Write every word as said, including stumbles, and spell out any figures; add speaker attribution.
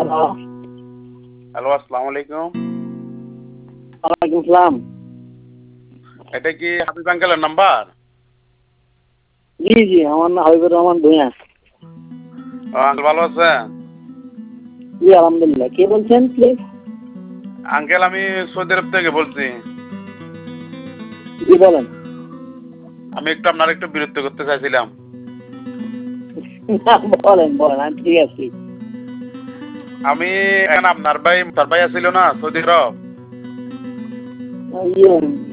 Speaker 1: Hello.
Speaker 2: Hello, আসসালামু আলাইকুম।
Speaker 1: ওয়ালাইকুম সালাম।
Speaker 2: এটা কি হাবিব আঙ্কেলের নাম্বার?
Speaker 1: জি জি, আমার নাম হাবিবুর রহমান ভূঁইয়া।
Speaker 2: ও আঙ্কেল ভালো আছেন?
Speaker 1: জি আলহামদুলিল্লাহ। কে বলছেন প্লিজ?
Speaker 2: আঙ্কেল আমি সৌদি আরব থেকে বলছি।
Speaker 1: জি বলেন।
Speaker 2: আমি একটু আপনার একটু বিরক্ত করতে চাইছিলাম।
Speaker 1: বলেন বলেন, আমি ঠিক আছি।
Speaker 2: আমি এখন আপনার ভাই তার ভাই আছিল না সৌদি আরব।
Speaker 1: ইয়ে